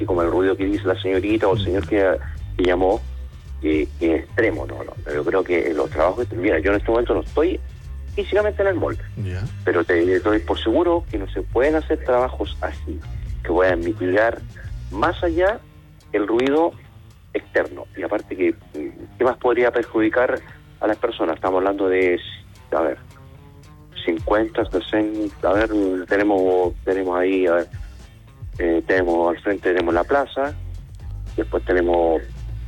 así como el ruido que dice la señorita o el señor que llamó, que es extremo, no. Pero yo creo que los trabajos, mira, yo en este momento no estoy físicamente en el mall, pero te doy por seguro que no se pueden hacer trabajos así, que puedan mitigar más allá el ruido externo. Y aparte que, ¿qué más podría perjudicar a las personas? Estamos hablando de, 50, 60, tenemos ahí, tenemos al frente, tenemos la plaza, después tenemos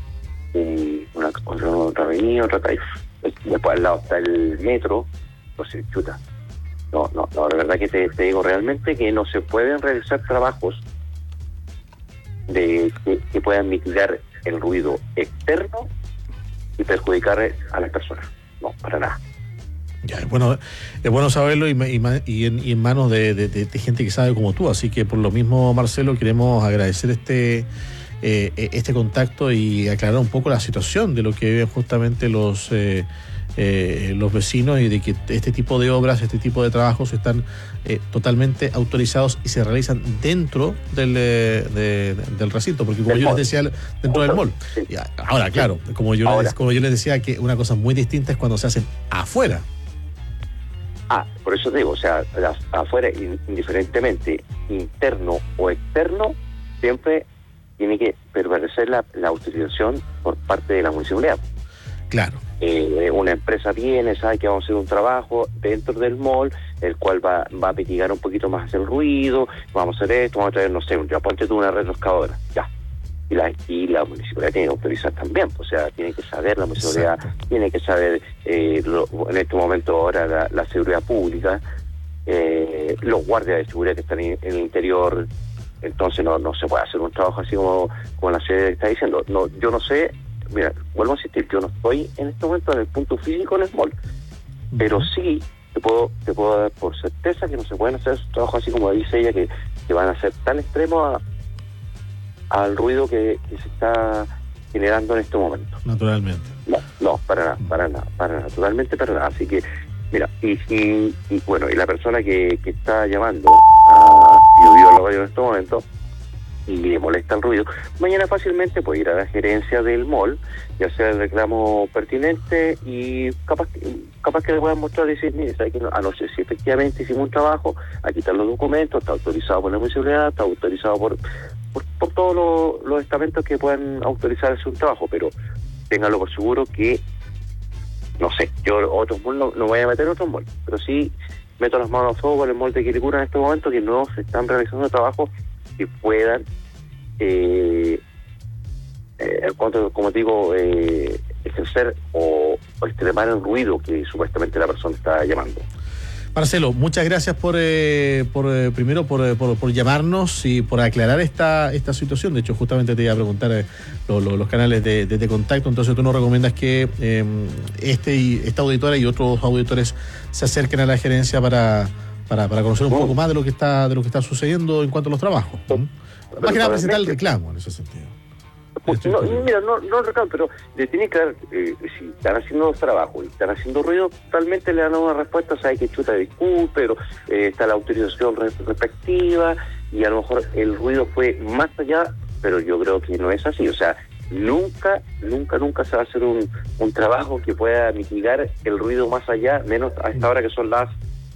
otra avenida, después al lado está el metro, entonces, chuta. No, la verdad que te digo realmente que no se pueden realizar trabajos que puedan mitigar el ruido externo y perjudicar a las personas. No, para nada. Ya, es bueno saberlo y en manos de gente que sabe como tú, así que por lo mismo, Marcelo, queremos agradecer este contacto y aclarar un poco la situación de lo que viven justamente los vecinos y de que este tipo de obras, este tipo de trabajos están totalmente autorizados y se realizan dentro del recinto, porque como yo les decía, dentro del mall. Ahora, claro, como yo les decía, que una cosa muy distinta es cuando se hacen afuera. Por eso te digo, o sea, afuera, indiferentemente interno o externo, siempre tiene que prevalecer la autorización por parte de la municipalidad. Claro. Una empresa viene, sabe que vamos a hacer un trabajo dentro del mall, el cual va a mitigar un poquito más el ruido, vamos a hacer esto, vamos a traer, no sé, ya ponte tú una retroexcavadora, ya. Y la municipalidad tiene que autorizar también, o sea, tiene que saber la municipalidad, exacto, tiene que saber en este momento ahora la seguridad pública, los guardias de seguridad que están en el interior. Entonces no se puede hacer un trabajo así como la sede está diciendo. No, yo no sé, mira, vuelvo a insistir, yo no estoy en este momento en el punto físico en el mall, pero sí te puedo dar por certeza que no se pueden hacer esos trabajos así como dice ella, que van a ser tan extremos al ruido que se está generando en este momento. Naturalmente. No, para nada, totalmente para nada. Así que, mira, y bueno, y la persona que está llamando yo lo veo en este momento y le molesta el ruido, mañana fácilmente puede ir a la gerencia del mall y hacer el reclamo pertinente y capaz que le puedan mostrar y decir, mire, ¿sabe que anoche si efectivamente hicimos un trabajo, aquí están los documentos, está autorizado por la municipalidad, está autorizado por todos los estamentos que puedan autorizar hacer un trabajo, pero ténganlo por seguro que, no sé, yo otros malls no voy a meter otros malls, pero sí meto las manos a fuego por el mall de Quilicura en este momento, que no se están realizando trabajos que puedan, como te digo, ejercer o extremar el ruido que supuestamente la persona está llamando. Marcelo, muchas gracias primero por llamarnos y por aclarar esta situación. De hecho, justamente te iba a preguntar los canales de contacto. Entonces, tú nos recomiendas que esta auditora y otros auditores se acerquen a la gerencia para conocer un poco más de lo que está sucediendo en cuanto a los trabajos. Más que nada presentar el reclamo en ese sentido. No reclamo, pero le tiene que dar, si están haciendo los trabajos y están haciendo ruido, totalmente le dan una respuesta, sabe que chuta, disculpe, pero está la autorización respectiva y a lo mejor el ruido fue más allá, pero yo creo que no es así, o sea, nunca se va a hacer un trabajo que pueda mitigar el ruido más allá, menos a esta hora que son las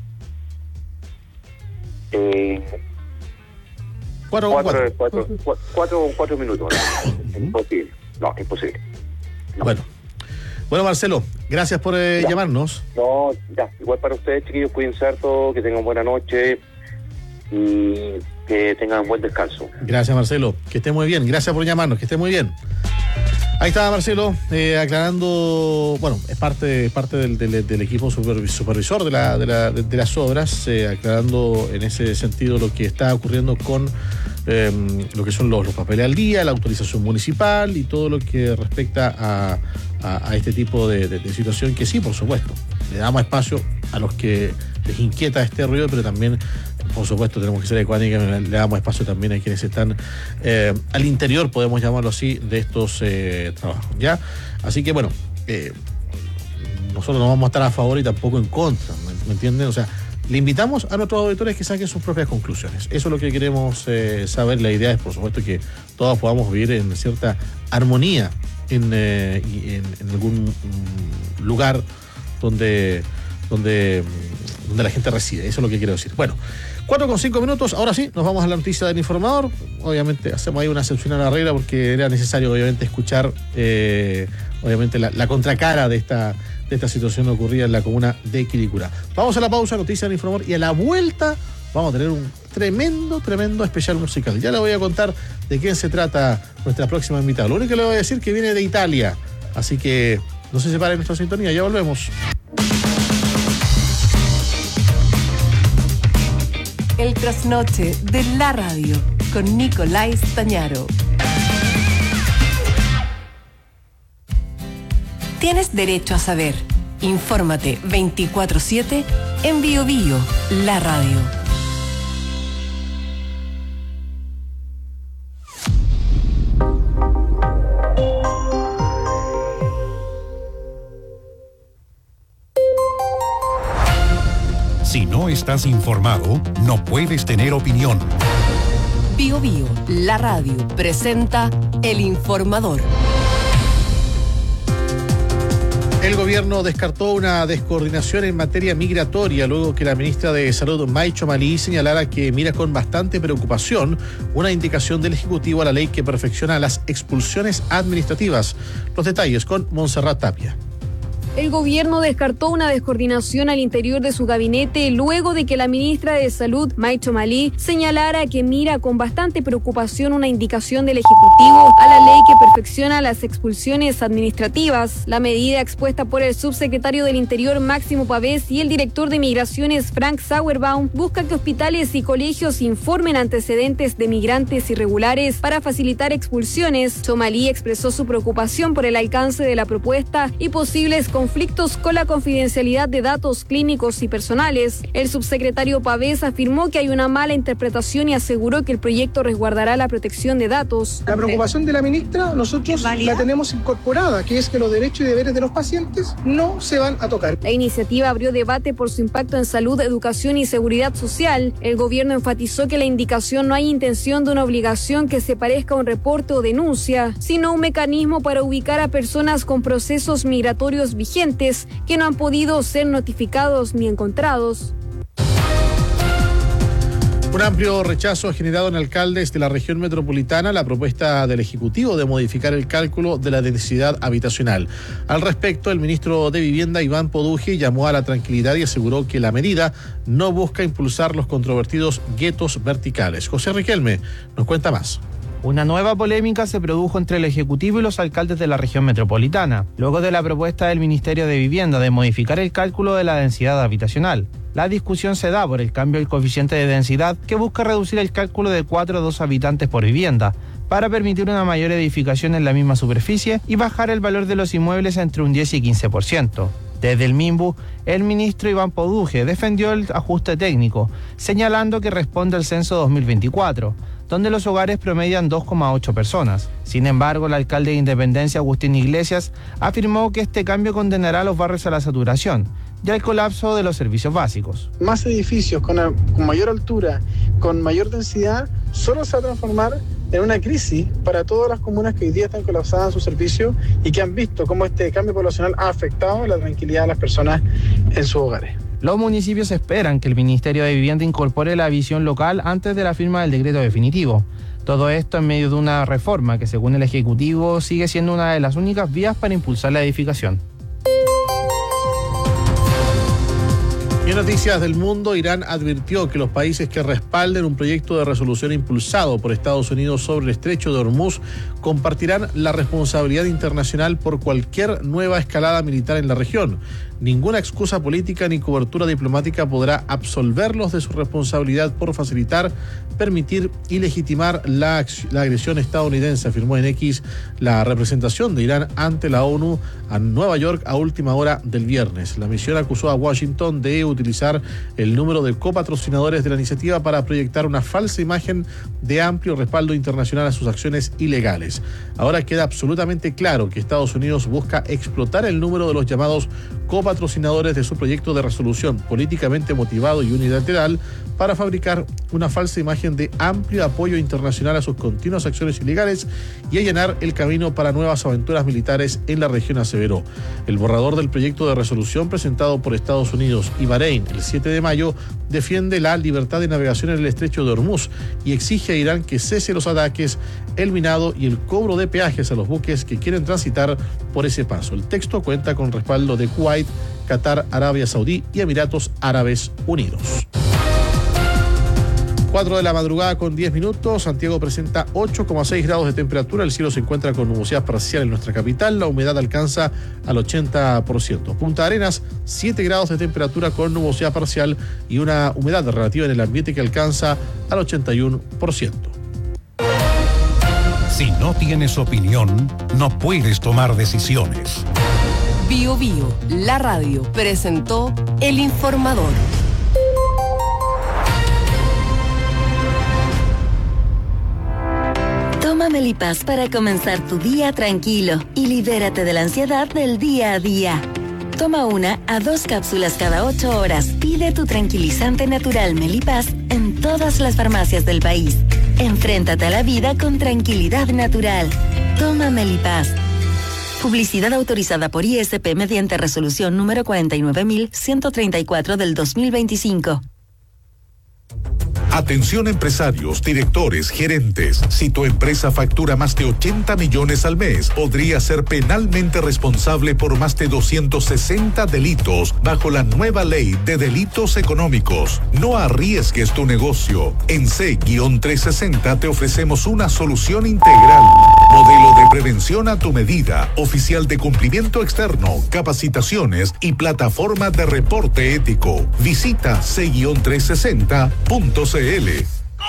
4 minutos. Imposible. No, imposible. No. Bueno, Marcelo, gracias por llamarnos. No, ya, igual para ustedes, chiquillos, cuídense harto, que tengan buena noche y que tengan buen descanso. Gracias, Marcelo, que esté muy bien. Gracias por llamarnos, que esté muy bien. Ahí estaba Marcelo aclarando, bueno, es parte del equipo supervisor de las obras, aclarando en ese sentido lo que está ocurriendo con lo que son los papeles al día, la autorización municipal y todo lo que respecta a este tipo de situación, que sí, por supuesto, le damos espacio a los que les inquieta este ruido, pero también, por supuesto, tenemos que ser ecuánicos, le damos espacio también a quienes están al interior, podemos llamarlo así, de estos trabajos, ¿ya? Así que, bueno, nosotros no vamos a estar a favor y tampoco en contra, ¿me entienden? O sea, le invitamos a nuestros auditores que saquen sus propias conclusiones. Eso es lo que queremos saber. La idea es, por supuesto, que todos podamos vivir en cierta armonía en algún lugar donde la gente reside. Eso es lo que quiero decir. Bueno, 4:05. Ahora sí, nos vamos a la noticia del informador. Obviamente hacemos ahí una excepción a la regla porque era necesario, obviamente, escuchar obviamente la contracara de esta situación ocurrida en la comuna de Quilicura. Vamos a la pausa, noticia del informador, y a la vuelta vamos a tener un tremendo especial musical. Ya le voy a contar de quién se trata nuestra próxima invitada. Lo único que le voy a decir es que viene de Italia. Así que no se separen nuestra sintonía, ya volvemos. El trasnoche de la radio con Nicolás Stañaro. Tienes derecho a saber. Infórmate 24/7 en Bio Bio, la radio. Si no estás informado, no puedes tener opinión. Bio Bio, la radio, presenta El Informador. El gobierno descartó una descoordinación en materia migratoria luego que la ministra de Salud, Mai Chomali, señalara que mira con bastante preocupación una indicación del Ejecutivo a la ley que perfecciona las expulsiones administrativas. Los detalles con Montserrat Tapia. El gobierno descartó una descoordinación al interior de su gabinete luego de que la ministra de Salud, Mai Chomali, señalara que mira con bastante preocupación una indicación del Ejecutivo a la ley que perfecciona las expulsiones administrativas. La medida expuesta por el subsecretario del Interior, Máximo Pavés, y el director de Migraciones, Frank Sauerbaum, busca que hospitales y colegios informen antecedentes de migrantes irregulares para facilitar expulsiones. Chomali expresó su preocupación por el alcance de la propuesta y posibles conflictos con la confidencialidad de datos clínicos y personales. El subsecretario Pavés afirmó que hay una mala interpretación y aseguró que el proyecto resguardará la protección de datos. La preocupación de la ministra nosotros la tenemos incorporada, que es que los derechos y deberes de los pacientes no se van a tocar. La iniciativa abrió debate por su impacto en salud, educación y seguridad social. El gobierno enfatizó que la indicación no hay intención de una obligación que se parezca a un reporte o denuncia, sino un mecanismo para ubicar a personas con procesos migratorios vigentes que no han podido ser notificados ni encontrados. Un amplio rechazo ha generado en alcaldes de la región metropolitana la propuesta del Ejecutivo de modificar el cálculo de la densidad habitacional. Al respecto, el ministro de Vivienda, Iván Poduje, llamó a la tranquilidad y aseguró que la medida no busca impulsar los controvertidos guetos verticales. José Riquelme nos cuenta más. Una nueva polémica se produjo entre el Ejecutivo y los alcaldes de la región metropolitana, luego de la propuesta del Ministerio de Vivienda de modificar el cálculo de la densidad habitacional. La discusión se da por el cambio del coeficiente de densidad que busca reducir el cálculo de 4 a 2 habitantes por vivienda, para permitir una mayor edificación en la misma superficie y bajar el valor de los inmuebles entre un 10 y 15%. Desde el MIMBU, el ministro Iván Poduje defendió el ajuste técnico, señalando que responde al censo 2024, donde los hogares promedian 2,8 personas. Sin embargo, el alcalde de Independencia, Agustín Iglesias, afirmó que este cambio condenará a los barrios a la saturación y al colapso de los servicios básicos. Más edificios con mayor altura, con mayor densidad, solo se va a transformar en una crisis para todas las comunas que hoy día están colapsadas en sus servicios y que han visto cómo este cambio poblacional ha afectado la tranquilidad de las personas en sus hogares. Los municipios esperan que el Ministerio de Vivienda incorpore la visión local antes de la firma del decreto definitivo. Todo esto en medio de una reforma que, según el Ejecutivo, sigue siendo una de las únicas vías para impulsar la edificación. Y en noticias del mundo, Irán advirtió que los países que respalden un proyecto de resolución impulsado por Estados Unidos sobre el estrecho de Hormuz compartirán la responsabilidad internacional por cualquier nueva escalada militar en la región. Ninguna excusa política ni cobertura diplomática podrá absolverlos de su responsabilidad por facilitar, permitir y legitimar la agresión estadounidense, afirmó en X la representación de Irán ante la ONU a Nueva York a última hora del viernes. La misión acusó a Washington de utilizar el número de copatrocinadores de la iniciativa para proyectar una falsa imagen de amplio respaldo internacional a sus acciones ilegales. Ahora queda absolutamente claro que Estados Unidos busca explotar el número de los llamados copatrocinadores copatrocinadores de su proyecto de resolución políticamente motivado y unilateral para fabricar una falsa imagen de amplio apoyo internacional a sus continuas acciones ilegales y allanar el camino para nuevas aventuras militares en la región, aseveró. El borrador del proyecto de resolución presentado por Estados Unidos y Bahrein el 7 de mayo defiende la libertad de navegación en el estrecho de Hormuz y exige a Irán que cese los ataques, el minado y el cobro de peajes a los buques que quieren transitar por ese paso. El texto cuenta con respaldo de Kuwait, Qatar, Arabia Saudí y Emiratos Árabes Unidos. 4 de la madrugada con 10 minutos. Santiago presenta 8,6 grados de temperatura. El cielo se encuentra con nubosidad parcial en nuestra capital. La humedad alcanza al 80%. Punta Arenas, 7 grados de temperatura con nubosidad parcial y una humedad relativa en el ambiente que alcanza al 81%. Si no tienes opinión, no puedes tomar decisiones. Bio Bio, la radio, presentó El Informador. Toma Melipaz para comenzar tu día tranquilo y libérate de la ansiedad del día a día. Toma 1 a 2 cápsulas cada 8 horas. Pide tu tranquilizante natural Melipaz en todas las farmacias del país. Enfréntate a la vida con tranquilidad natural. Toma Melipaz. Publicidad autorizada por ISP mediante resolución número 49134 del 2025. Atención empresarios, directores, gerentes. Si tu empresa factura más de 80 millones al mes, podría ser penalmente responsable por más de 260 delitos bajo la nueva ley de delitos económicos. No arriesgues tu negocio. En C-360 te ofrecemos una solución integral. Modelo de prevención a tu medida, oficial de cumplimiento externo, capacitaciones y plataforma de reporte ético. Visita C-360.cl. El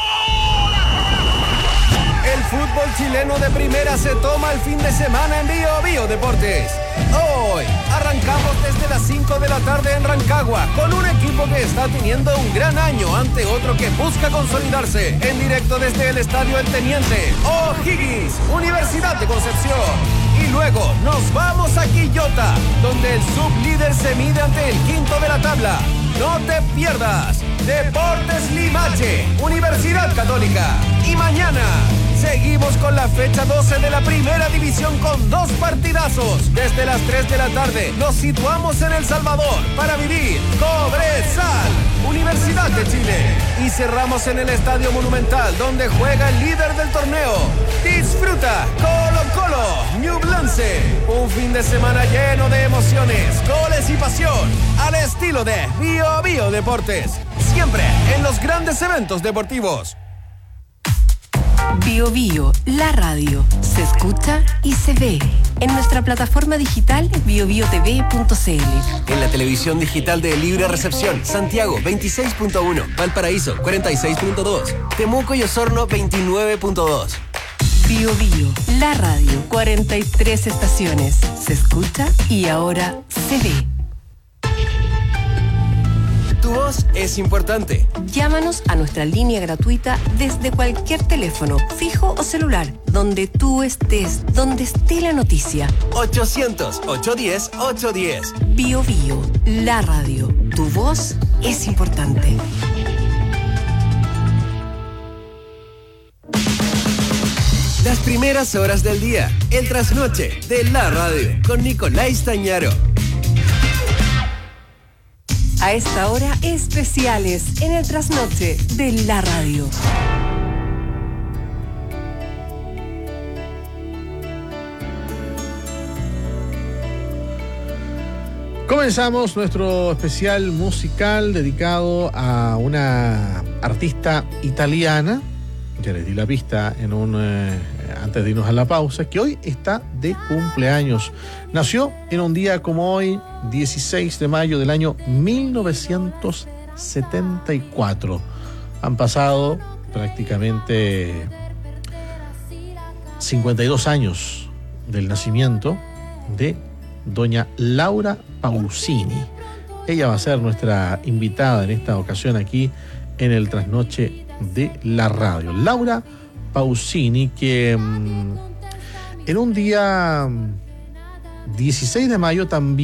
fútbol chileno de primera se toma el fin de semana en Bio Bio Deportes. Hoy arrancamos desde las 5 de la tarde en Rancagua con un equipo que está teniendo un gran año ante otro que busca consolidarse. En directo desde el Estadio El Teniente, O'Higgins, Universidad de Concepción. Y luego nos vamos a Quillota, donde el sublíder se mide ante el quinto de la tabla. No te pierdas Deportes Limache, Universidad Católica. Y mañana seguimos con la fecha 12 de la primera división con 2 partidazos. Desde las 3 de la tarde nos situamos en El Salvador para vivir Cobresal, Universidad de Chile. Y cerramos en el Estadio Monumental, donde juega el líder del torneo. Disfruta Colo Colo, Ñublense. Un fin de semana lleno de emociones, goles y pasión, al estilo de Bio Bio Deportes. Siempre en los grandes eventos deportivos. Bio Bio, la radio, se escucha y se ve en nuestra plataforma digital biobiotv.cl. En la televisión digital de Libre Recepción, Santiago 26.1, Valparaíso 46.2, Temuco y Osorno 29.2. Bio Bio, la radio, 43 estaciones, se escucha y ahora se ve. Tu voz es importante. Llámanos a nuestra línea gratuita desde cualquier teléfono, fijo o celular, donde tú estés, donde esté la noticia. 800-810-810. Bio Bio, la radio. Tu voz es importante. Las primeras horas del día, el trasnoche de la radio, con Nicolás Tañaro. A esta hora, especiales en el trasnoche de la radio. Comenzamos nuestro especial musical dedicado a una artista italiana. Ya les di la pista en antes de irnos a la pausa, que hoy está de cumpleaños. Nació en un día como hoy, 16 de mayo del año 1974. Han pasado prácticamente 52 años del nacimiento de doña Laura Pausini. Ella va a ser nuestra invitada en esta ocasión aquí en el trasnoche de la radio. Laura Pausini, que en un día 16 de mayo también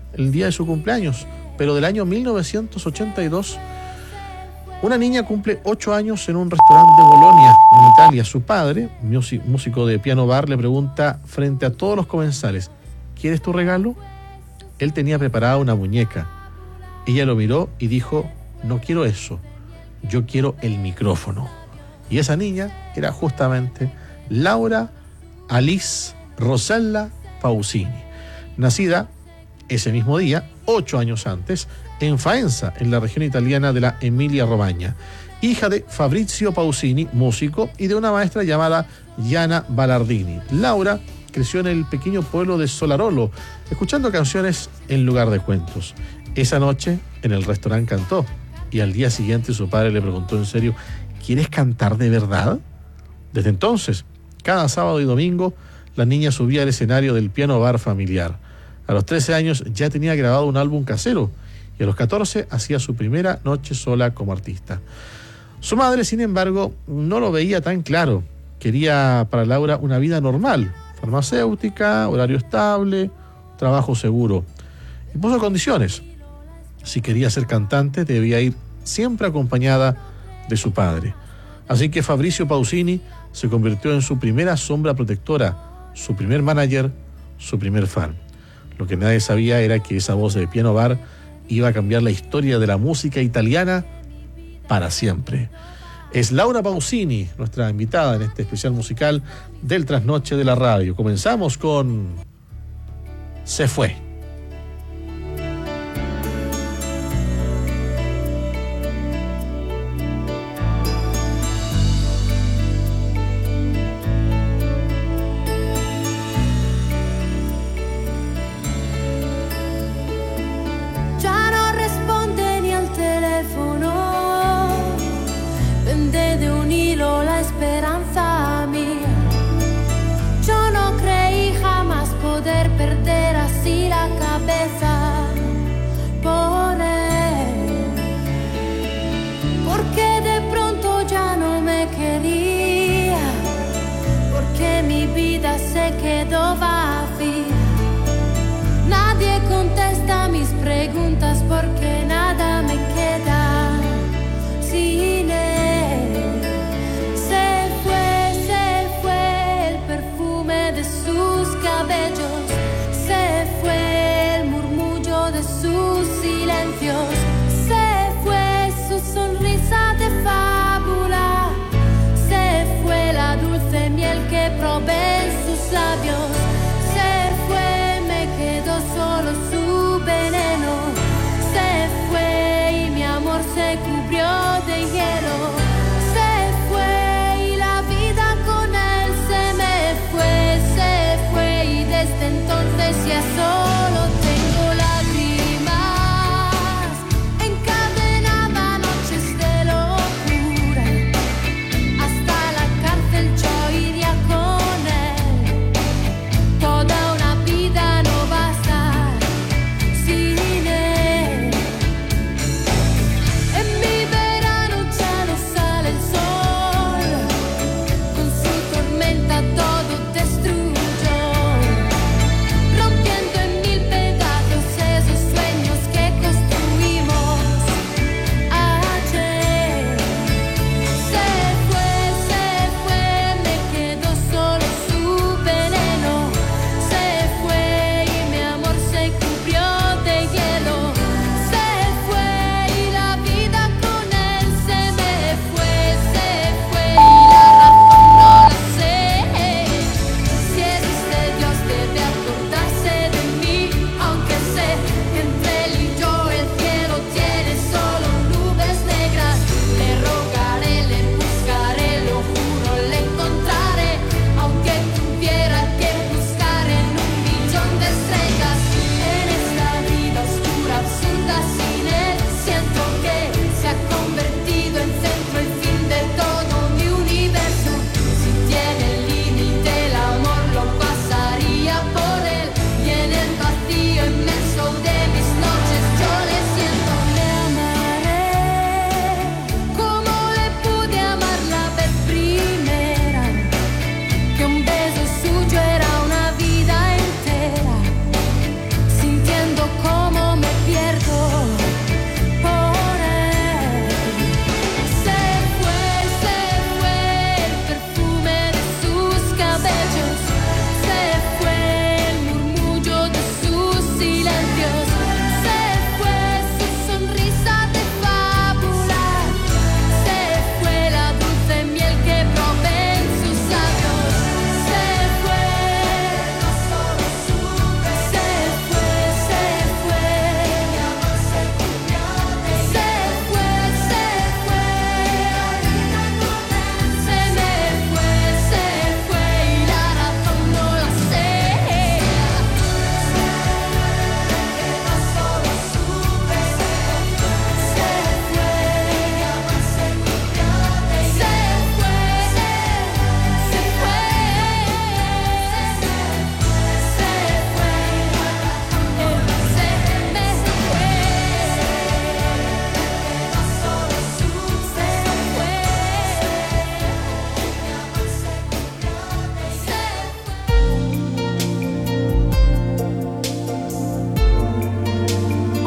el día de su cumpleaños, pero del año 1982. Una niña cumple 8 años en un restaurante de Bolonia, en Italia. Su padre, músico de piano bar, le pregunta frente a todos los comensales: ¿quieres tu regalo? Él tenía preparada una muñeca. Ella lo miró y dijo: no quiero eso, yo quiero el micrófono. Y esa niña era justamente Laura Alice Rosella Pausini, nacida ese mismo día, 8 años antes, en Faenza, en la región italiana de la Emilia-Romagna, hija de Fabrizio Pausini, músico, y de una maestra llamada Gianna Ballardini. Laura creció en el pequeño pueblo de Solarolo, escuchando canciones en lugar de cuentos. Esa noche, en el restaurante cantó, y al día siguiente su padre le preguntó en serio: ¿quieres cantar de verdad? Desde entonces, cada sábado y domingo, la niña subía al escenario del piano bar familiar. A los 13 años ya tenía grabado un álbum casero, y a los 14 hacía su primera noche sola como artista. Su madre, sin embargo, no lo veía tan claro. Quería para Laura una vida normal: farmacéutica, horario estable, trabajo seguro. Y puso condiciones. Si quería ser cantante, debía ir siempre acompañada de su padre. Así que Fabrizio Pausini se convirtió en su primera sombra protectora, su primer manager, su primer fan. Lo que nadie sabía era que esa voz de piano bar iba a cambiar la historia de la música italiana para siempre. Es Laura Pausini, nuestra invitada en este especial musical del Trasnoche de la Radio. Comenzamos con Se Fue. Porque nada me queda sin él. Se fue el perfume de sus cabellos, se fue el murmullo de sus silencios, se fue su sonrisa de fábula, se fue la dulce miel que probé en sus labios, se fue, me quedó solo su veneno. Se fue y mi amor se cubrió de hielo. Se fue y la vida con él se me fue. Se fue y desde entonces ya solo tengo lágrimas. Encadenada noches de locura. Hasta la cárcel yo iría con él.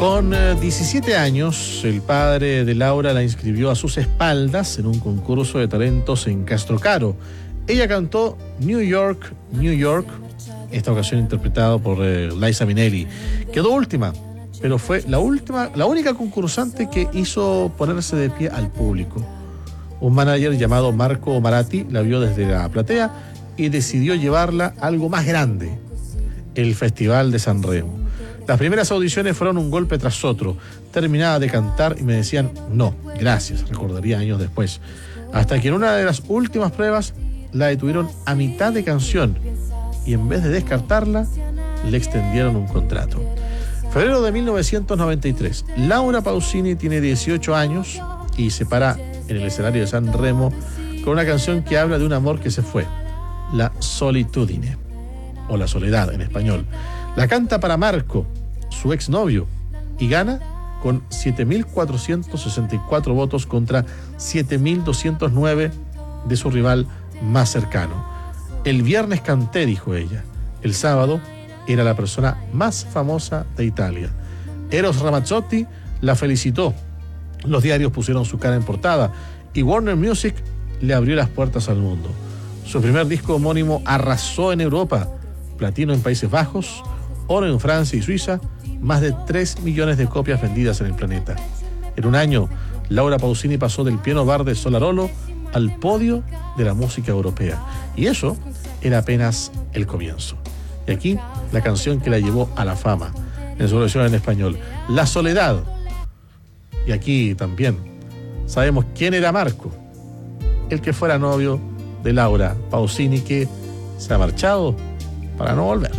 Con 17 años, el padre de Laura la inscribió a sus espaldas en un concurso de talentos en Castrocaro. Ella cantó New York, New York, esta ocasión interpretado por Liza Minnelli. Quedó última, pero fue la única concursante que hizo ponerse de pie al público. Un manager llamado Marco Maratti la vio desde la platea y decidió llevarla a algo más grande, el Festival de San Remo. Las primeras audiciones fueron un golpe tras otro. Terminaba de cantar y me decían, no, gracias, recordaría años después. Hasta que en una de las últimas pruebas la detuvieron a mitad de canción y en vez de descartarla, le extendieron un contrato. Febrero de 1993, Laura Pausini tiene 18 años y se para en el escenario de San Remo con una canción que habla de un amor que se fue, La Solitudine, o La Soledad en español. La canta para Marco, su exnovio, y gana con 7.464 votos contra 7.209 de su rival más cercano. El viernes canté, dijo ella. El sábado era la persona más famosa de Italia. Eros Ramazzotti la felicitó. Los diarios pusieron su cara en portada y Warner Music le abrió las puertas al mundo. Su primer disco homónimo arrasó en Europa, platino en Países Bajos, oro en Francia y Suiza, más de 3 millones de copias vendidas en el planeta. En un año, Laura Pausini pasó del piano bar de Solarolo al podio de la música europea. Y eso era apenas el comienzo. Y aquí, la canción que la llevó a la fama, en su versión en español, La Soledad. Y aquí también sabemos quién era Marco, el que fuera novio de Laura Pausini, que se ha marchado para no volver.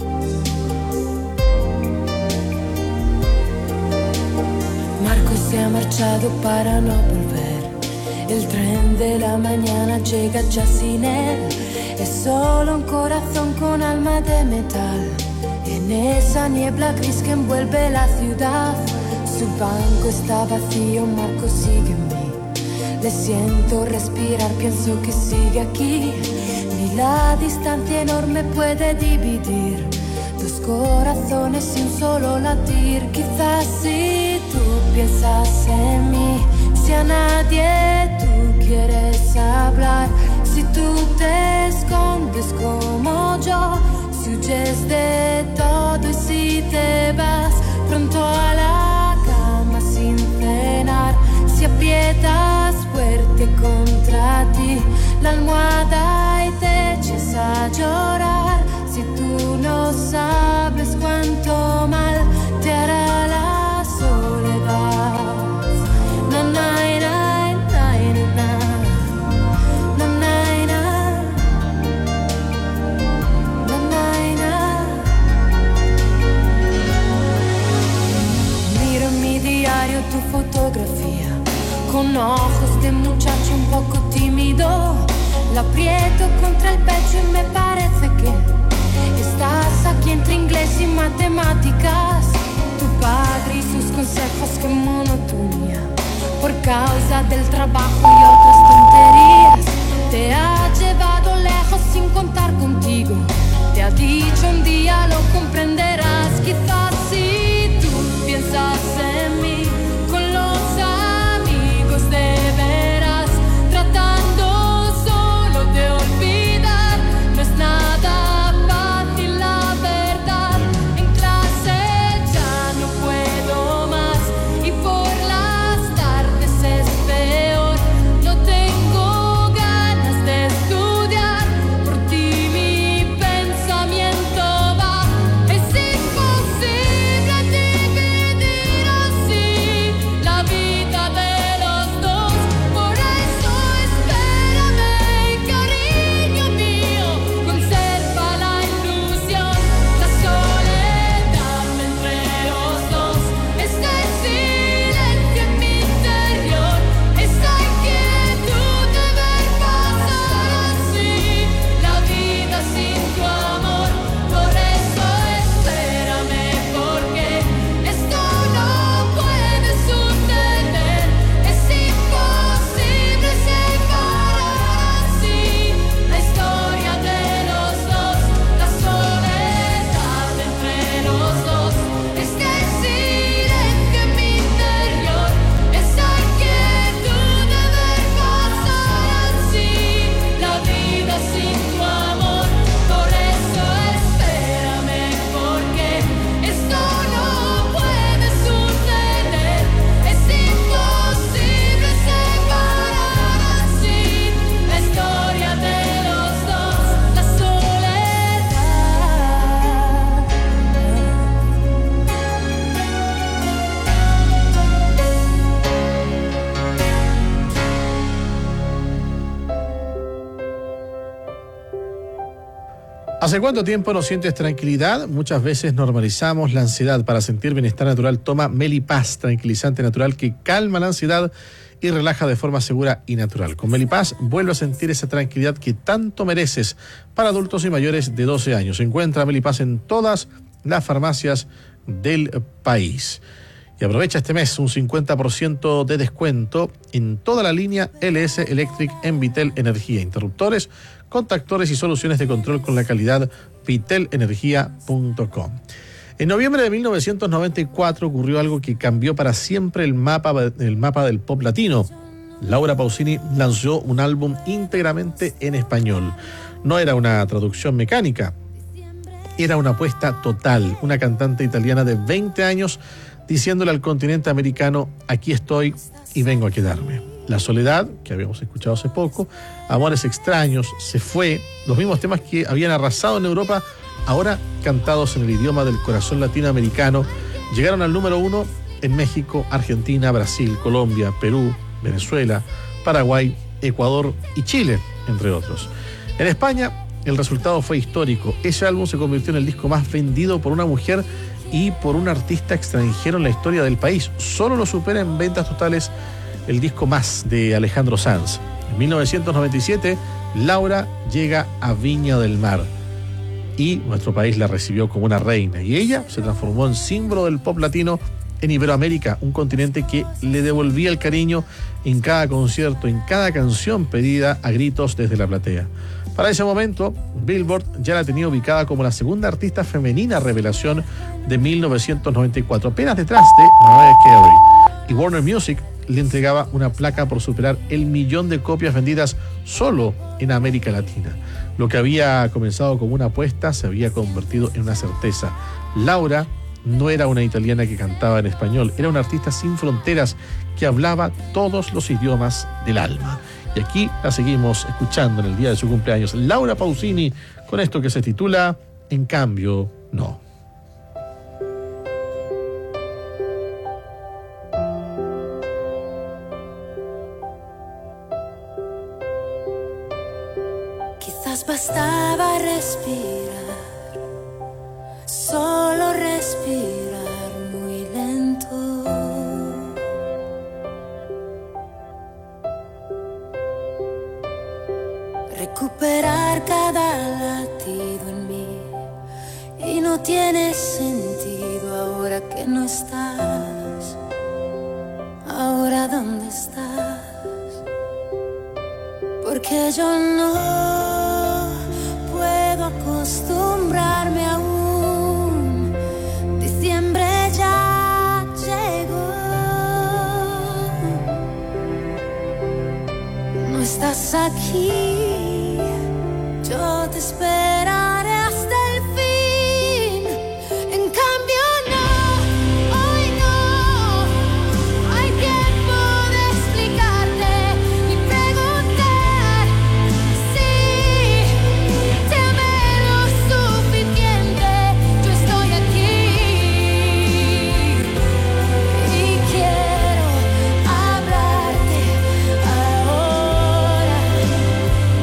Marco se ha marchado para no volver. El tren de la mañana llega ya sin él. Es solo un corazón con alma de metal. En esa niebla gris que envuelve la ciudad, su banco está vacío, Marco sigue en mí. Le siento respirar, pienso que sigue aquí. Ni la distancia enorme puede dividir dos corazones y un solo latir. Quizás si tú piensas en mí, si a nadie tú quieres hablar, si tú te escondes como yo, si huyes de todo y si te vas pronto a la cama sin cenar, si aprietas fuerte contra ti la almohada y te eches a llorar, si tú no sabes cuánto mal te hará la soledad. Na, na, na, na, na. Na, na, na. Na, na, na. Miro en mi diario tu fotografía, con ojos de muchacho un poco tímido. La aprieto contra el pecho y me parece que estás aquí entre inglés y matemáticas. Tu padre y sus consejos, qué monotonía. Por causa del trabajo y otras tonterías, te ha llevado lejos sin contar contigo. Te ha dicho un día lo comprenderás. Quizás si tú piensas en mí, con los amigos de veras, tratando solo de olvidar. No es nada fácil, la verdad. En clase ya no puedo más y por las tardes es peor. No tengo ganas de estudiar. Por ti mi pensamiento ¿Hace cuánto tiempo no sientes tranquilidad? Muchas veces normalizamos la ansiedad. Para sentir bienestar natural, toma Melipaz, tranquilizante natural que calma la ansiedad y relaja de forma segura y natural. Con Melipaz vuelve a sentir esa tranquilidad que tanto mereces. Para adultos y mayores de 12 años. Encuentra Melipaz en todas las farmacias del país. Y aprovecha este mes un 50% de descuento en toda la línea LS Electric en Vitel Energía. Interruptores, contactores y soluciones de control con la calidad vitelenergia.com. En noviembre de 1994 ocurrió algo que cambió para siempre el mapa del pop latino. Laura Pausini lanzó un álbum íntegramente en español. No era una traducción mecánica, era una apuesta total. Una cantante italiana de 20 años diciéndole al continente americano: aquí estoy y vengo a quedarme. La soledad, que habíamos escuchado hace poco, Amores extraños, Se fue, los mismos temas que habían arrasado en Europa, ahora cantados en el idioma del corazón latinoamericano, llegaron al número 1 en México, Argentina, Brasil, Colombia, Perú, Venezuela, Paraguay, Ecuador y Chile, entre otros. En España, el resultado fue histórico. Ese álbum se convirtió en el disco más vendido por una mujer y por un artista extranjero en la historia del país. Solo lo supera en ventas totales el disco Más de Alejandro Sanz. En 1997, Laura llega a Viña del Mar y nuestro país la recibió como una reina. Y ella se transformó en símbolo del pop latino en Iberoamérica, un continente que le devolvía el cariño en cada concierto, en cada canción pedida a gritos desde la platea. Para ese momento, Billboard ya la tenía ubicada como la segunda artista femenina revelación de 1994, apenas detrás de Mariah Carey. Y Warner Music le entregaba una placa por superar el 1.000.000 de copias vendidas solo en América Latina. Lo que había comenzado como una apuesta se había convertido en una certeza. Laura no era una italiana que cantaba en español, era una artista sin fronteras que hablaba todos los idiomas del alma. Y aquí la seguimos escuchando en el día de su cumpleaños. Laura Pausini, con esto que se titula En cambio, no. Quizás bastaba respirar, solo respirar muy lento. Recuperar cada latido en mí. Y no tiene sentido ahora que no estás. Ahora ¿dónde estás? Porque yo no puedo acostumbrarme aún. Diciembre ya llegó. No estás aquí. Yo te esperaré hasta el fin. En cambio no, hoy no hay tiempo de explicarte y preguntar si te amé lo suficiente. Yo estoy aquí y quiero hablarte ahora.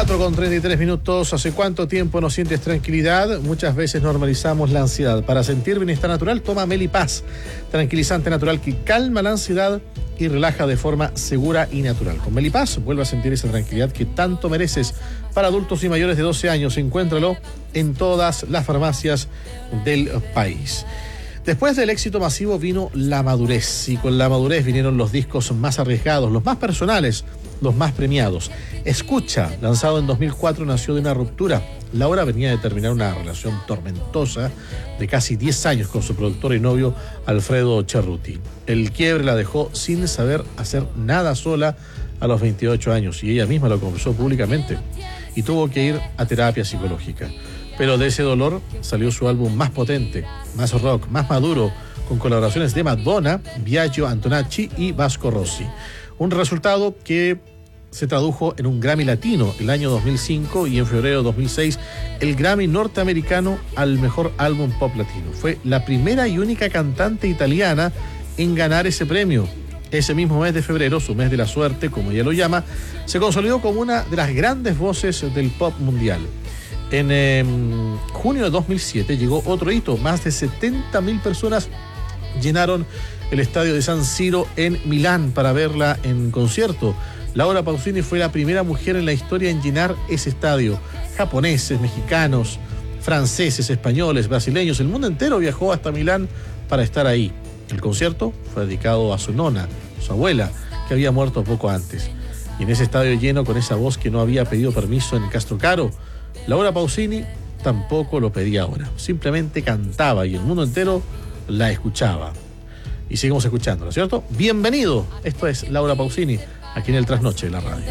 4:33. ¿Hace cuánto tiempo no sientes tranquilidad? Muchas veces normalizamos la ansiedad. Para sentir bienestar natural, toma Melipaz, tranquilizante natural que calma la ansiedad y relaja de forma segura y natural. Con Melipaz vuelve a sentir esa tranquilidad que tanto mereces. Para adultos y mayores de 12 años, encuéntralo en todas las farmacias del país. Después del éxito masivo vino la madurez, y con la madurez vinieron los discos más arriesgados, los más personales, los más premiados. Escucha, lanzado en 2004, nació de una ruptura. Laura venía de terminar una relación tormentosa de casi 10 años con su productor y novio Alfredo Cerruti. El quiebre la dejó sin saber hacer nada sola a los 28 años, y ella misma lo confesó públicamente, y tuvo que ir a terapia psicológica. Pero de ese dolor salió su álbum más potente, más rock, más maduro, con colaboraciones de Madonna, Biagio Antonacci y Vasco Rossi. Un resultado que se tradujo en un Grammy Latino el año 2005 y en febrero de 2006 el Grammy norteamericano al mejor álbum pop latino. Fue la primera y única cantante italiana en ganar ese premio. Ese mismo mes de febrero, su mes de la suerte, como ella lo llama, se consolidó como una de las grandes voces del pop mundial. En junio de 2007 llegó otro hito. Más de 70.000 personas llenaron el estadio de San Siro en Milán para verla en concierto. Laura Pausini fue la primera mujer en la historia en llenar ese estadio. Japoneses, mexicanos, franceses, españoles, brasileños, el mundo entero viajó hasta Milán para estar ahí. El concierto fue dedicado a su nona, su abuela, que había muerto poco antes. Y en ese estadio lleno, con esa voz que no había pedido permiso en Castrocaro, Laura Pausini tampoco lo pedía ahora. Simplemente cantaba y el mundo entero la escuchaba. Y seguimos escuchando, ¿no es cierto? Bienvenido. Esto es Laura Pausini, aquí en el Trasnoche de la radio.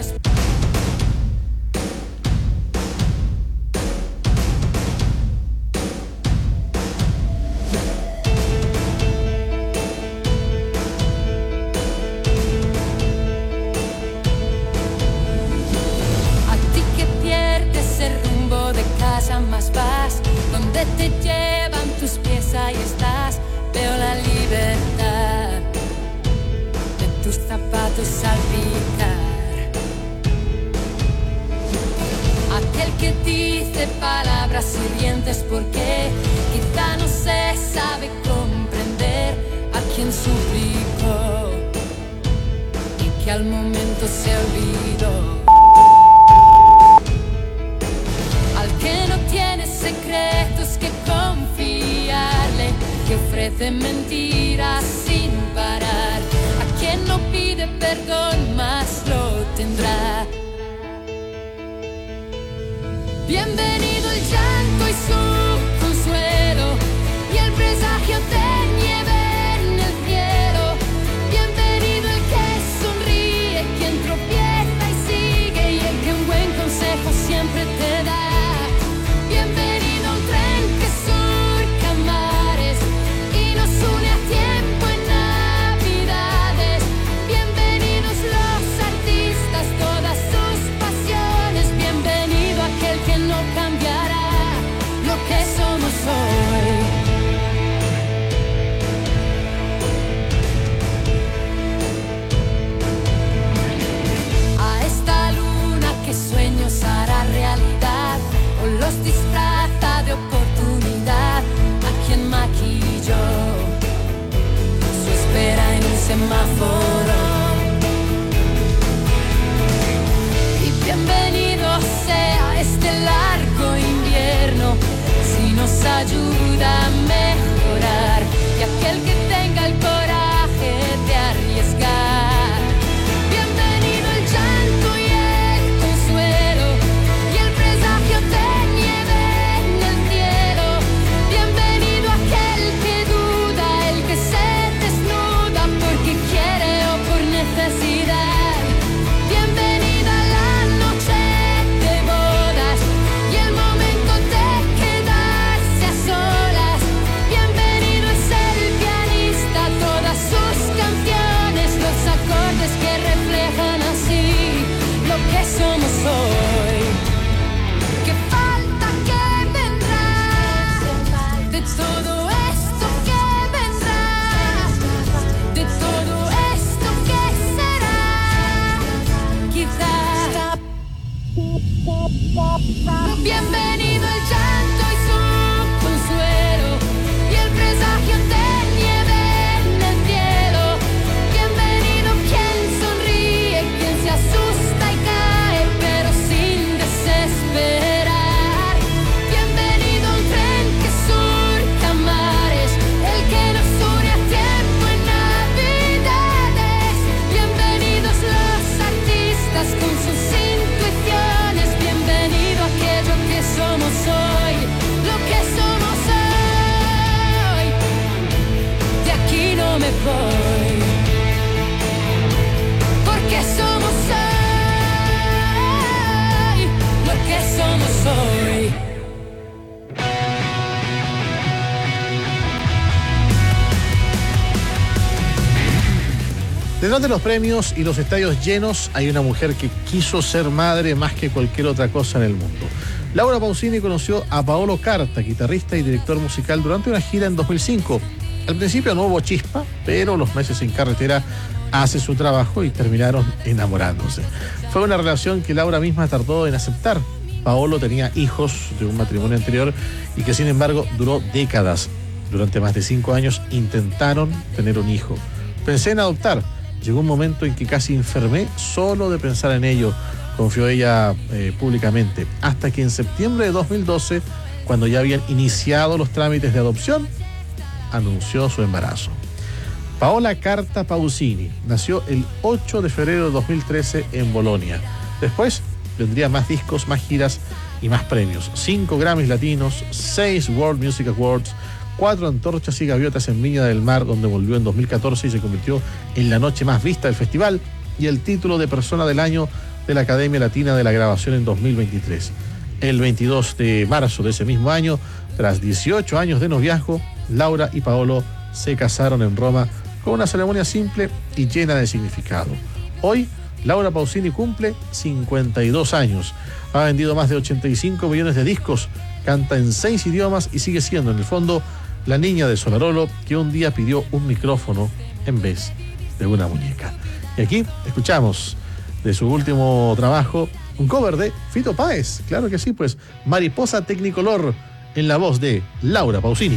Te llevan tus pies, ahí estás. Veo la libertad de tus zapatos salpicar. Aquel que dice palabras hirientes porque quizá no se sabe comprender a quien suplicó y que al momento se olvidó. Al que no tiene secretos que confiarle, que ofrece mentiras sin parar. A quien no pide perdón más lo tendrá. Bienvenido el llanto y su consuelo y el presagio de nieve en el cielo. Bienvenido el que sonríe, quien tropieza y sigue, y el que un buen consejo siempre te da. Bienvenido a un tren que surca mares y nos une a tiempo en Navidades. Bienvenidos los artistas, todas sus pasiones. Bienvenido aquel que no cambiará lo que somos hoy. A esta luna que sueños hará realidad, o los disfraza de oportunidad, a quien maquilló su espera en un semáforo. Y bienvenido sea este largo invierno, si nos ayuda a mejorar, y aquel que tenga el coraje de arriesgar. Bienvenido el llanto y el consuelo y el presagio de nieve en el cielo. Bienvenido aquel que duda, el que se desnuda porque quiere o por necesidad. Bienvenida la noche de bodas y el momento de quedarse a solas. Detrás de los premios y los estadios llenos hay una mujer que quiso ser madre más que cualquier otra cosa en el mundo. Laura Pausini conoció a Paolo Carta, guitarrista y director musical, durante una gira en 2005. Al principio no hubo chispa, pero los meses en carretera hacen su trabajo y terminaron enamorándose. Fue una relación que Laura misma tardó en aceptar. Paolo tenía hijos de un matrimonio anterior y que sin embargo duró décadas. Durante más de 5 años intentaron tener un hijo. Pensé en adoptar. Llegó un momento en que casi enfermé solo de pensar en ello, confió ella públicamente, hasta que en septiembre de 2012, cuando ya habían iniciado los trámites de adopción, anunció su embarazo. Paola Carta Pausini nació el 8 de febrero de 2013 en Bolonia. Después vendría más discos, más giras y más premios. 5 Grammys latinos, 6 World Music Awards, 4 antorchas y gaviotas en Viña del Mar, donde volvió en 2014 y se convirtió en la noche más vista del festival, y el título de Persona del Año de la Academia Latina de la Grabación en 2023. El 22 de marzo de ese mismo año, tras 18 años de noviazgo, Laura y Paolo se casaron en Roma con una ceremonia simple y llena de significado. Hoy, Laura Pausini cumple 52 años. Ha vendido más de 85 millones de discos, canta en 6 idiomas y sigue siendo, en el fondo, la niña de Solarolo que un día pidió un micrófono en vez de una muñeca. Y aquí escuchamos de su último trabajo un cover de Fito Páez. Claro que sí, pues Mariposa Tecnicolor, en la voz de Laura Pausini.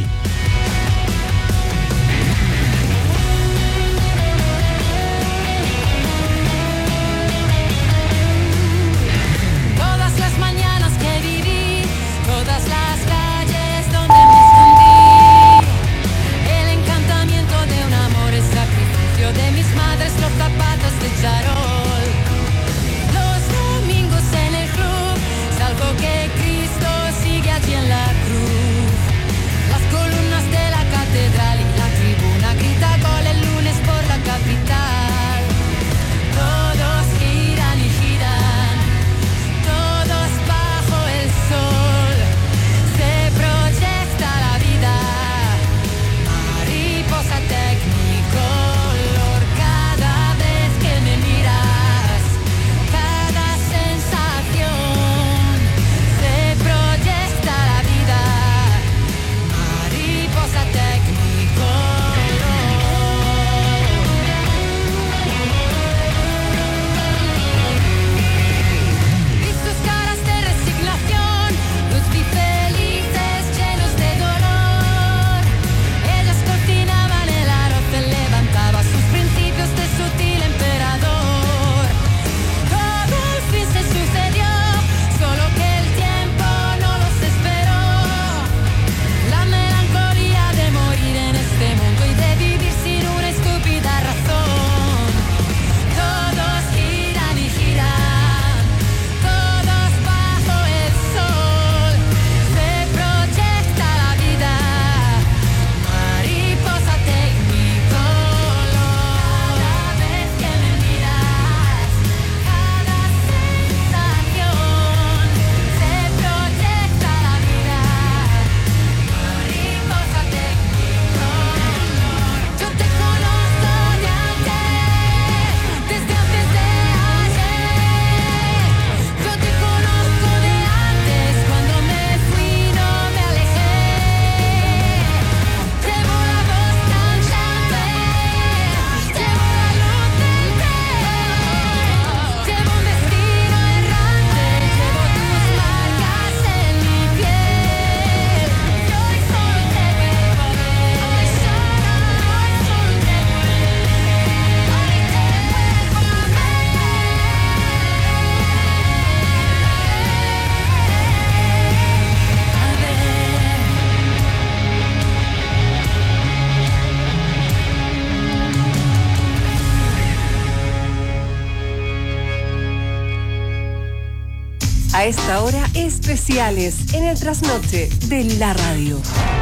A esta hora, especiales en el trasnoche de la radio.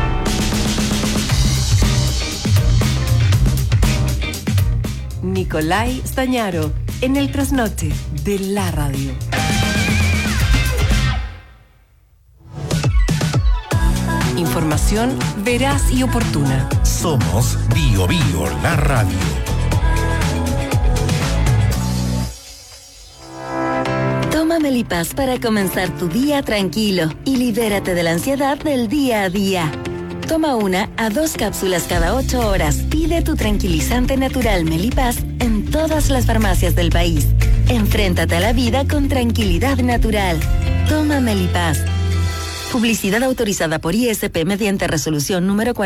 Nicolai Stañaro en el trasnoche de la radio. Información veraz y oportuna. Somos Bio Bio, la radio. Melipaz para comenzar tu día tranquilo y libérate de la ansiedad del día a día. Toma 1 a 2 cápsulas cada 8 horas. Pide tu tranquilizante natural Melipaz en todas las farmacias del país. Enfréntate a la vida con tranquilidad natural. Toma Melipaz. Publicidad autorizada por ISP mediante resolución número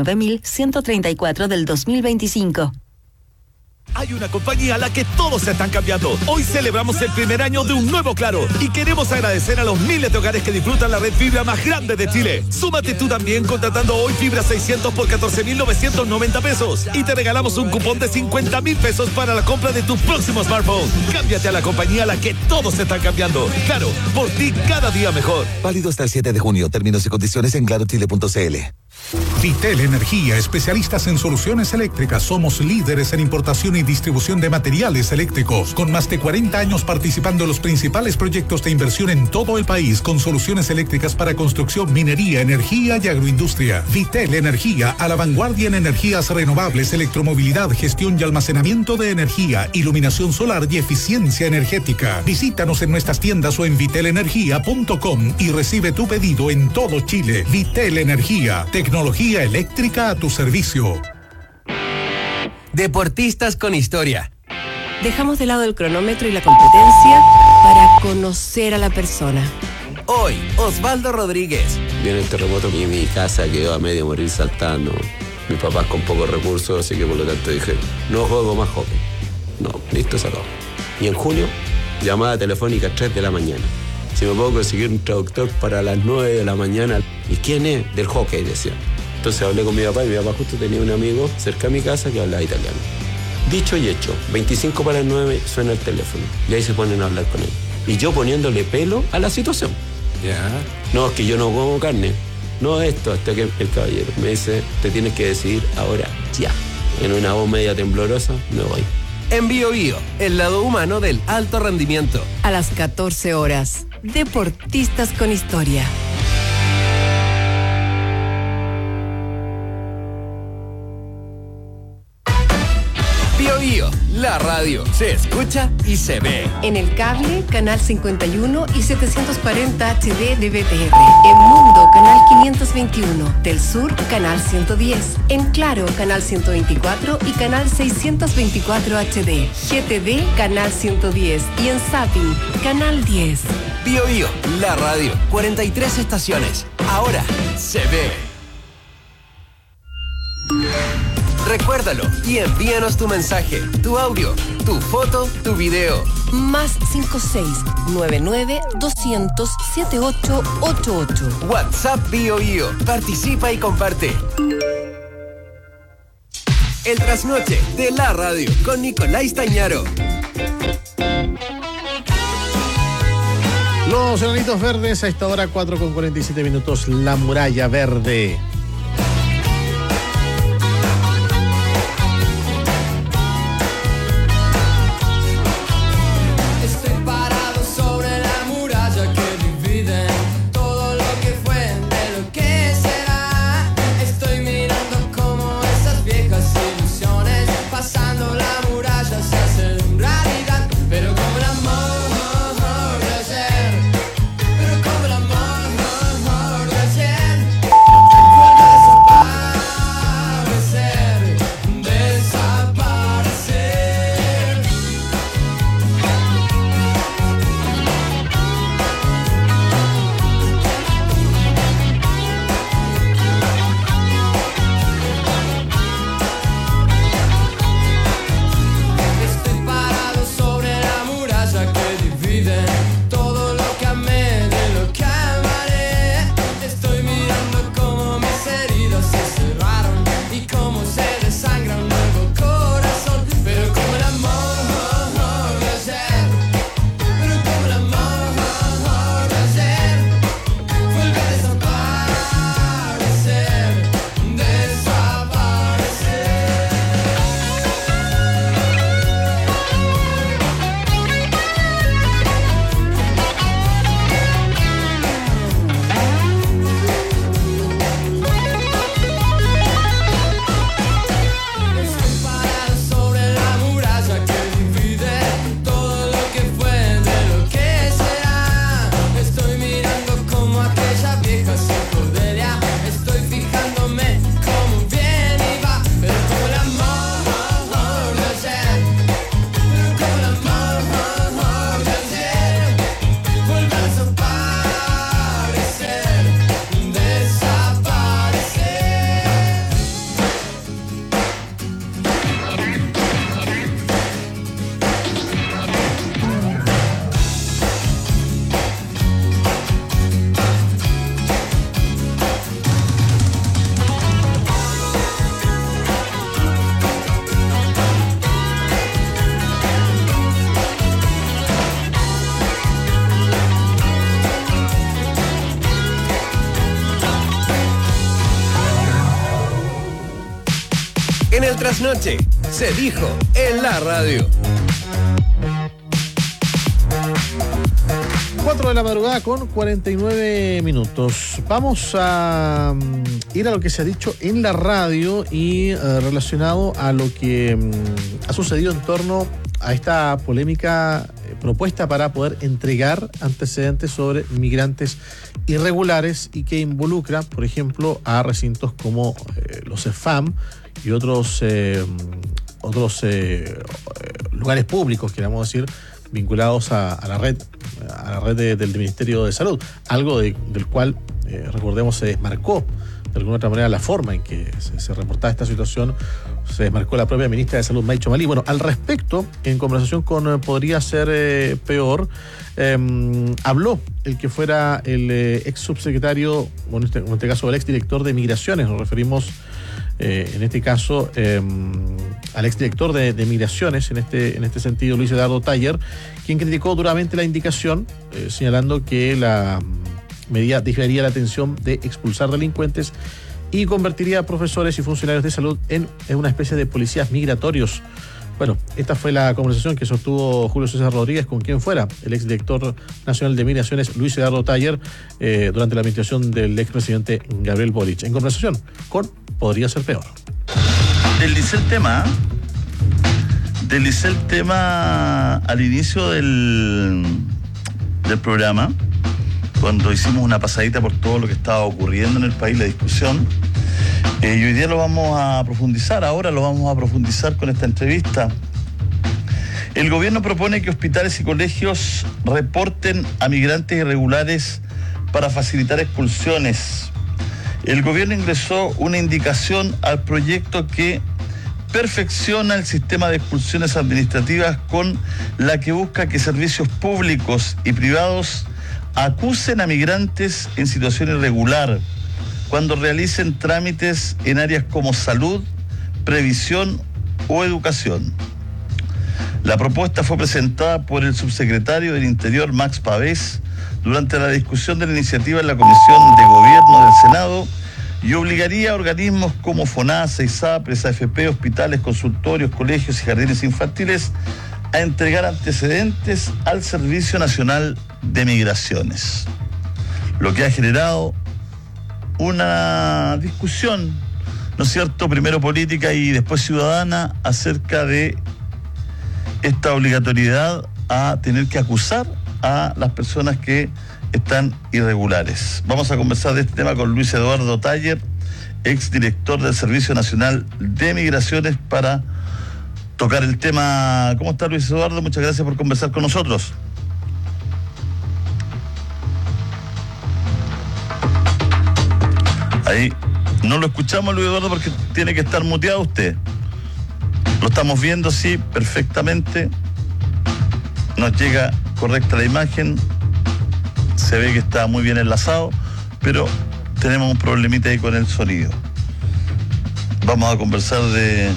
49.134 del 2025. Hay una compañía a la que todos se están cambiando. Hoy celebramos el primer año de un nuevo Claro y queremos agradecer a los miles de hogares que disfrutan la red fibra más grande de Chile. Súmate tú también contratando hoy fibra 600 por 14.990 pesos y te regalamos un cupón de 50.000 pesos para la compra de tu próximo smartphone. Cámbiate a la compañía a la que todos se están cambiando. Claro, por ti cada día mejor. Válido hasta el 7 de junio. Términos y condiciones en clarochile.cl. Vitel Energía, especialistas en soluciones eléctricas. Somos líderes en importación y distribución de materiales eléctricos, con más de 40 años participando en los principales proyectos de inversión en todo el país, con soluciones eléctricas para construcción, minería, energía y agroindustria. Vitel Energía, a la vanguardia en energías renovables, electromovilidad, gestión y almacenamiento de energía, iluminación solar y eficiencia energética. Visítanos en nuestras tiendas o en vitelenergia.com y recibe tu pedido en todo Chile. Vitel Energía, tecnología eléctrica a tu servicio. Deportistas con historia. Dejamos de lado el cronómetro y la competencia para conocer a la persona. Hoy, Osvaldo Rodríguez. Viene el terremoto y mi casa quedó a medio morir saltando. Mis papás con pocos recursos, así que por lo tanto dije, no juego más hockey. No, listo, se acabó. Y en junio, llamada telefónica 3 de la mañana. Si me puedo conseguir un traductor para las 9 de la mañana. ¿Y quién es? Del hockey, decía. Entonces hablé con mi papá y mi papá justo tenía un amigo cerca de mi casa que hablaba italiano. Dicho y hecho, 25 para las 9 suena el teléfono y ahí se ponen a hablar con él. Y yo poniéndole pelo a la situación. Ya. No, es que yo no como carne. No esto, hasta que el caballero me dice, te tienes que decidir ahora, ya. En una voz media temblorosa, me voy. En Bio Bio, el lado humano del alto rendimiento. A las 14 horas, Deportistas con historia. Bio Bio, la radio se escucha y se ve. En el cable, canal 51 y 740 HD de BTR. En Mundo, canal 521. Del Sur, canal 110. En Claro, canal 124 y canal 624 HD. GTD, canal 110. Y en Zapping, canal 10. Bio Bio, la radio. 43 estaciones. Ahora se ve. Recuérdalo y envíanos tu mensaje, tu audio, tu foto, tu video. Más 56-99-200-7888. WhatsApp Bio Bio. Participa y comparte. El trasnoche de la radio con Nicolás Tañaro. Los Enanitos Verdes a esta hora 4:47, La Muralla Verde. al trasnoche. Se dijo en la radio. 4 de la madrugada con 49 minutos. Vamos a ir a lo que se ha dicho en la radio y relacionado a lo que ha sucedido en torno a esta polémica propuesta para poder entregar antecedentes sobre migrantes irregulares y que involucra, por ejemplo, a recintos como los CEFAM y otros lugares públicos, queramos decir, vinculados a la red del Ministerio de Salud, algo del cual, recordemos, se desmarcó de alguna otra manera la forma en que se reportaba esta situación, se desmarcó la propia ministra de Salud, Maicho Malí. Bueno, al respecto, en conversación con Podría Ser Peor, habló el que fuera el ex subsecretario, bueno, en este caso el ex director de Migraciones, nos referimos en este caso al exdirector de Migraciones, en este sentido, Luis Eduardo Taller, quien criticó duramente la indicación, señalando que la medida desviaría la atención de expulsar delincuentes y convertiría a profesores y funcionarios de salud en una especie de policías migratorios. Bueno, esta fue la conversación que sostuvo Julio César Rodríguez con quien fuera el exdirector nacional de Migraciones, Luis Eduardo Taller, durante la administración del expresidente Gabriel Boric. En conversación con Podría Ser Peor. Deslicé el tema al inicio del programa, cuando hicimos una pasadita por todo lo que estaba ocurriendo en el país, la discusión. Y hoy día lo vamos a profundizar, ahora lo vamos a profundizar con esta entrevista. El gobierno propone que hospitales y colegios reporten a migrantes irregulares para facilitar expulsiones. El gobierno ingresó una indicación al proyecto que perfecciona el sistema de expulsiones administrativas, con la que busca que servicios públicos y privados acusen a migrantes en situación irregular cuando realicen trámites en áreas como salud, previsión o educación. La propuesta fue presentada por el subsecretario del Interior, Max Pavés, durante la discusión de la iniciativa en la Comisión de Gobierno del Senado, y obligaría a organismos como FONASA, ISAPRES, AFP, hospitales, consultorios, colegios y jardines infantiles a entregar antecedentes al Servicio Nacional de Migraciones. Lo que ha generado una discusión, ¿no es cierto?, primero política y después ciudadana, acerca de esta obligatoriedad a tener que acusar a las personas que están irregulares. Vamos a conversar de este tema con Luis Eduardo Taller, exdirector del Servicio Nacional de Migraciones, para tocar el tema. ¿Cómo está, Luis Eduardo? Muchas gracias por conversar con nosotros. Ahí no lo escuchamos, Luis Eduardo, porque tiene que estar muteado usted. Lo estamos viendo, sí, perfectamente. Nos llega correcta la imagen. Se ve que está muy bien enlazado, pero tenemos un problemita ahí con el sonido. Vamos a conversar de...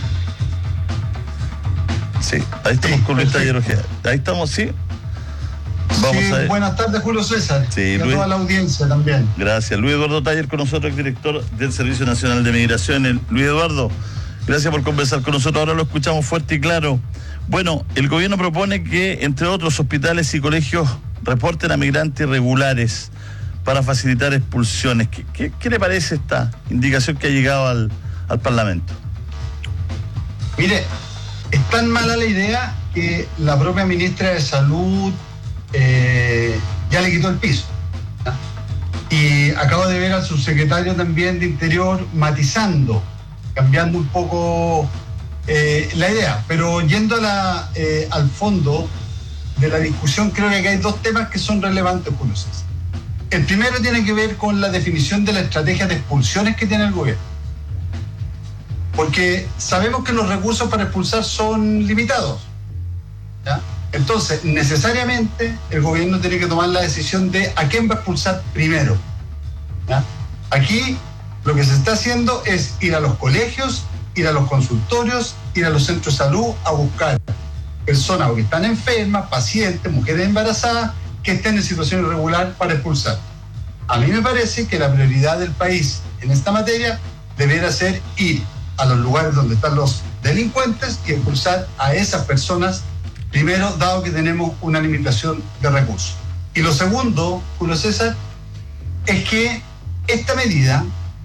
Sí, ahí estamos, sí, con Luis Taller Ojeda. Ahí estamos, sí. Vamos, sí, a ver. Buenas tardes, Julio César. Sí, y a Luis, toda la audiencia también. Gracias. Luis Eduardo Taller con nosotros, director del Servicio Nacional de Migraciones. Luis Eduardo, gracias por conversar con nosotros. Ahora lo escuchamos fuerte y claro. Bueno, el gobierno propone que, entre otros, hospitales y colegios reporten a migrantes irregulares para facilitar expulsiones. ¿Qué le parece esta indicación que ha llegado al Parlamento? Mire, es tan mala la idea que la propia ministra de Salud ya le quitó el piso, ¿no? Y acabo de ver al subsecretario también de Interior matizando, cambiando un poco la idea, pero yendo al fondo de la discusión, creo que aquí hay dos temas que son relevantes, Julio César. El primero tiene que ver con la definición de la estrategia de expulsiones que tiene el gobierno. Porque sabemos que los recursos para expulsar son limitados, ¿ya? Entonces, necesariamente, el gobierno tiene que tomar la decisión de a quién va a expulsar primero, ¿ya? Aquí, lo que se está haciendo es ir a los colegios, ir a los consultorios, ir a los centros de salud a buscar personas que están enfermas, pacientes, mujeres embarazadas, que estén en situación irregular para expulsar. A mí me parece que la prioridad del país en esta materia debería ser ir a los lugares donde están los delincuentes y expulsar a esas personas primero, dado que tenemos una limitación de recursos. Y lo segundo, Julio César, es que esta medida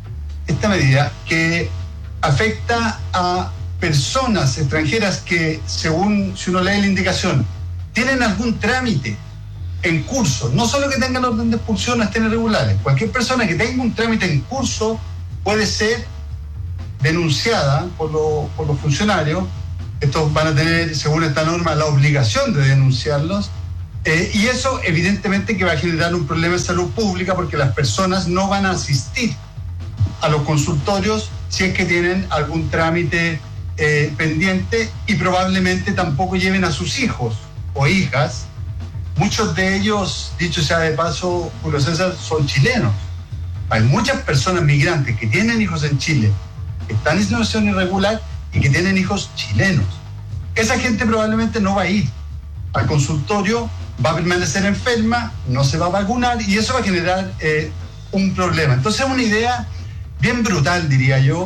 que afecta a personas extranjeras que, según si uno lee la indicación, tienen algún trámite en curso, no solo que tengan orden de expulsión o estén irregulares, cualquier persona que tenga un trámite en curso puede ser denunciada por los funcionarios. Estos van a tener, según esta norma, la obligación de denunciarlos, y eso evidentemente que va a generar un problema de salud pública, porque las personas no van a asistir a los consultorios si es que tienen algún trámite pendiente, y probablemente tampoco lleven a sus hijos o hijas. Muchos de ellos, dicho sea de paso, Julio César, son chilenos. Hay muchas personas migrantes que tienen hijos en Chile, que están en situación irregular y que tienen hijos chilenos. Esa gente probablemente no va a ir al consultorio, va a permanecer enferma, no se va a vacunar, y eso va a generar un problema. Entonces es una idea bien brutal, diría yo,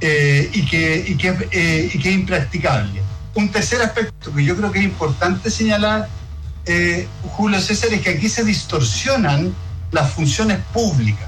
y que es impracticable. Un tercer aspecto que yo creo que es importante señalar, Julio César, es que aquí se distorsionan las funciones públicas.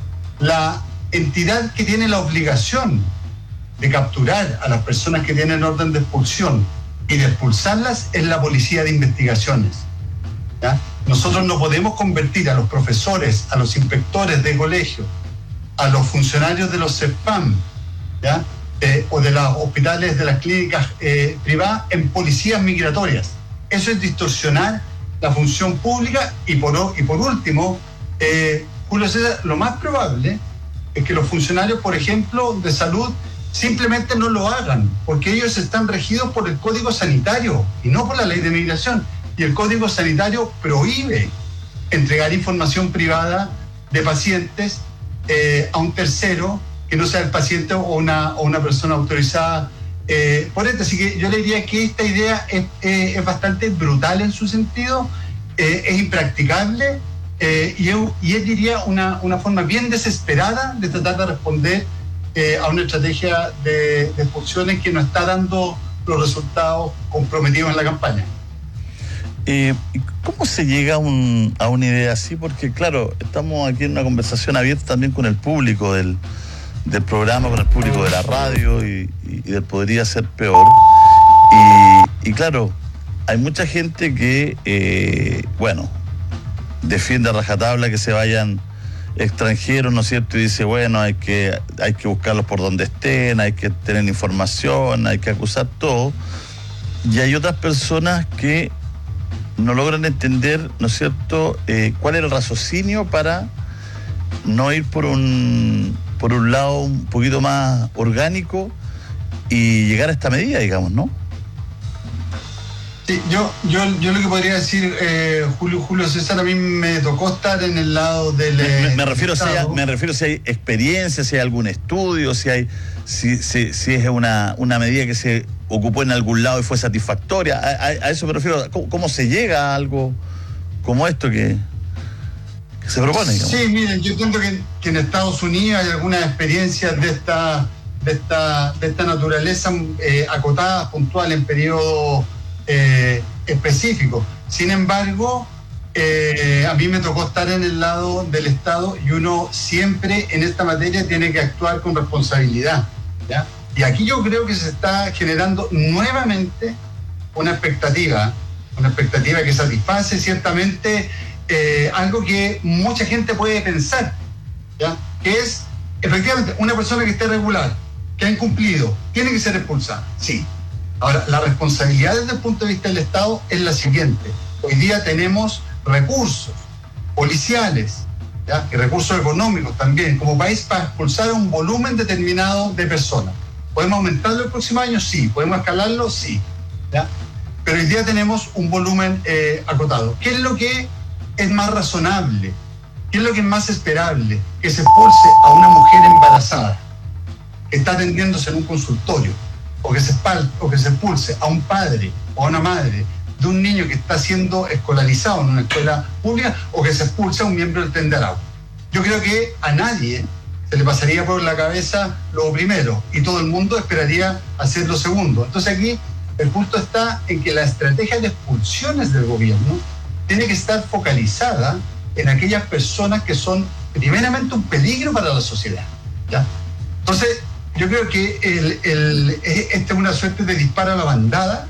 La entidad que tiene la obligación de capturar a las personas que tienen orden de expulsión y de expulsarlas es la Policía de Investigaciones, ¿ya? Nosotros no podemos convertir a los profesores, a los inspectores de colegio, a los funcionarios de los CEPAM, ¿ya? O de los hospitales, de las clínicas privadas, en policías migratorias. Eso es distorsionar la función pública. Y por último, Julio César, lo más probable es que los funcionarios, por ejemplo, de salud, simplemente no lo hagan, porque ellos están regidos por el Código Sanitario y no por la Ley de Migración. Y el Código Sanitario prohíbe entregar información privada de pacientes a un tercero que no sea el paciente o una persona autorizada por esto. Así que yo le diría que esta idea es bastante brutal en su sentido, es impracticable, y es, diría, una forma bien desesperada de tratar de responder a una estrategia de expulsiones que no está dando los resultados comprometidos en la campaña. ¿Cómo se llega a una idea así? Porque claro, estamos aquí en una conversación abierta también con el público del programa, con el público de la radio y del Podría Ser Peor. Y claro, hay mucha gente que, defiende a rajatabla que se vayan extranjeros, ¿no es cierto? Y dice, bueno, hay que buscarlos por donde estén, hay que tener información, hay que acusar todo. Y hay otras personas que no logran entender, ¿no es cierto?, cuál es el raciocinio para no ir por un lado un poquito más orgánico y llegar a esta medida, digamos, ¿no? Sí, yo lo que podría decir, Julio César, a mí me tocó estar en el lado del... Me refiero si hay experiencia, si hay algún estudio, si es una medida que se ocupó en algún lado y fue satisfactoria. A eso me refiero. ¿Cómo se llega a algo como esto que se propone, digamos? Sí, miren, yo entiendo que en Estados Unidos hay algunas experiencias de esta naturaleza, acotadas, puntuales, en periodos específicos. Sin embargo, a mí me tocó estar en el lado del Estado, y uno siempre en esta materia tiene que actuar con responsabilidad, ¿ya? Y aquí yo creo que se está generando nuevamente una expectativa que satisface ciertamente algo que mucha gente puede pensar, ¿ya? Que es, efectivamente, una persona que esté irregular, que ha incumplido, tiene que ser expulsada, sí. Ahora, la responsabilidad desde el punto de vista del Estado es la siguiente. Hoy día tenemos recursos policiales, ¿ya?, y recursos económicos también, como país, para expulsar un volumen determinado de personas. ¿Podemos aumentarlo el próximo año? Sí. ¿Podemos escalarlo? Sí, ¿ya? Pero hoy día tenemos un volumen acotado. ¿Qué es lo que es más razonable? ¿Qué es lo que es más esperable? Que se expulse a una mujer embarazada que está atendiéndose en un consultorio, o que se expulse a un padre o a una madre de un niño que está siendo escolarizado en una escuela pública, o que se expulse a un miembro del tren de Aragua. Yo creo que a nadie se le pasaría por la cabeza lo primero y todo el mundo esperaría hacer lo segundo. Entonces aquí el punto está en que la estrategia de expulsiones del gobierno tiene que estar focalizada en aquellas personas que son primeramente un peligro para la sociedad, ¿ya? Entonces yo creo que esta es una suerte de disparo a la bandada